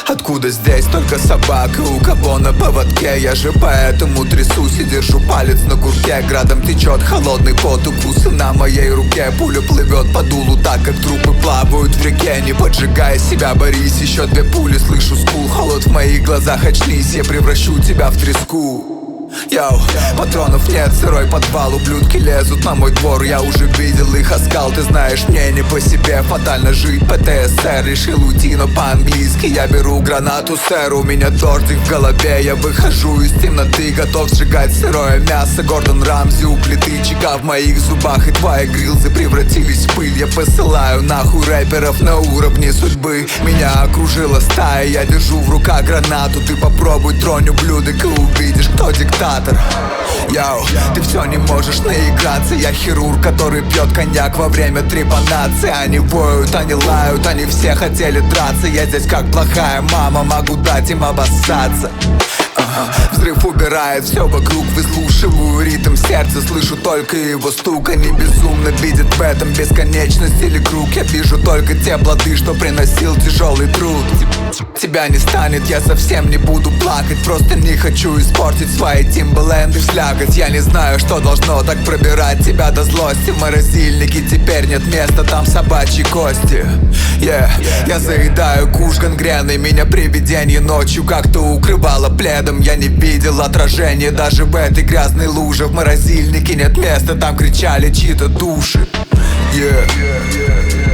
Откуда здесь только собака, у кого на поводке? Я же поэтому трясусь и держу палец на курке. Градом течет холодный пот, укусы на моей руке. Пуля плывет по дулу так, как трупы плавают в реке. Не поджигай себя, борись, еще 2 пули, слышу скул. Холод в моих глазах, очнись, я превращу тебя в треску. Йоу, патронов нет, сырой подвал, ублюдки лезут на мой двор. Я уже видел их оскал, ты знаешь, мне не по себе. Фатально жить, ПТСР, решил уйти, но по-английски. Я беру гранату, сэр, у меня дождик в голове. Я выхожу из темноты, готов сжигать сырое мясо. Гордон Рамзи у плиты, чека в моих зубах. И твои грилзы превратились в пыль. Я посылаю нахуй рэперов на уровне судьбы. Меня окружила стая, я держу в руках гранату. Ты попробуй тронь, ублюдок, и увидишь, кто диктатор. Йоу, ты все не можешь наиграться. Я хирург, который пьет коньяк во время трепанации. Они воют, они лают, они все хотели драться. Я здесь как плохая мама, могу дать им обоссаться. Взрыв убирает все вокруг, выслушиваю ритм сердца. Слышу только его стук, они безумно видят в этом бесконечность или круг. Я вижу только те плоды, что приносил тяжелый труд. Тебя не станет, я совсем не буду плакать. Просто не хочу испортить свои Timberland и слякоть. Я не знаю, что должно так пробирать тебя до злости. В морозильнике теперь нет места, там собачьи кости. Я заедаю куш гангреной. Меня привидение ночью как-то укрывало пледом. Я не видел отражения даже в этой грязной луже. В морозильнике нет места, там кричали чьи-то души.